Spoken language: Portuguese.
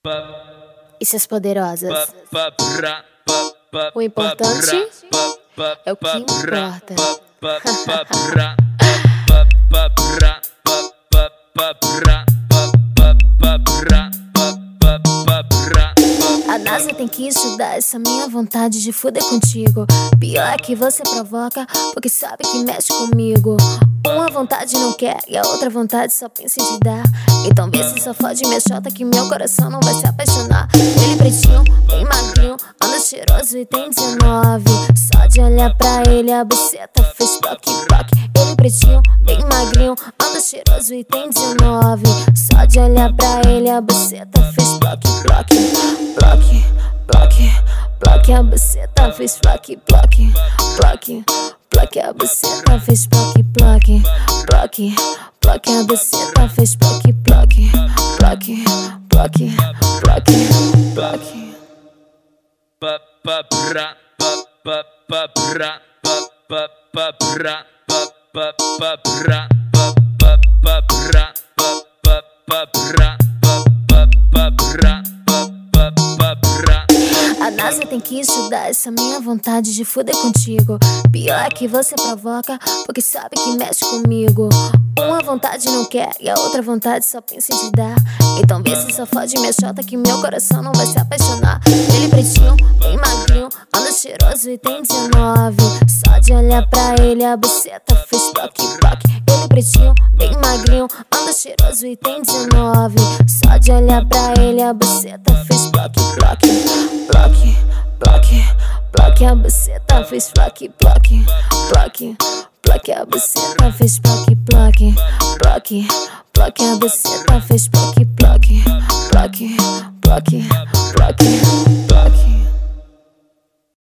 E seus poderosas. O importante é o que importa. A NASA tem que estudar essa minha vontade de fuder contigo. Pior é que você provoca, porque sabe que mexe comigo. Uma vontade não quer e a outra vontade só pensa em te dar. Então vê se só fode minha chota que meu coração não vai se apaixonar. Ele pretinho, bem magrinho, anda cheiroso e tem 19. Só de olhar pra ele a buceta fez ploc-ploc. Ele pretinho, bem magrinho, anda cheiroso e tem 19. Só de olhar pra ele a buceta fez ploc-ploc. Ploc, ploc, ploc, a buceta fez ploc-ploc. Ploc, ploc, a buceta fez ploc-ploc. Ploc, ploc, a buceta fez ploc-ploc. Ploc, ploc, ploc, ploc. A NASA tem que estudar essa minha vontade de fuder contigo. Pior é que você provoca, porque sabe que mexe comigo. Uma vontade não quer e a outra vontade só pensa em te dar. Então vê se só fode minha chota que meu coração não vai se apaixonar. Ele pretinho, bem magrinho, anda cheiroso e tem 19. Só de olhar pra ele a buceta fez ploc-ploc. Ele pretinho, bem magrinho, anda cheiroso e tem 19. Só de olhar pra ele a buceta fez ploc-ploc. Ploc, ploc, ploc, a buceta fez ploc-ploc. Ploc, ploc, a buceta fez ploc-ploc. Ploc, ploc, a buceta fez ploc-ploc. Ploc, ploc, ploc.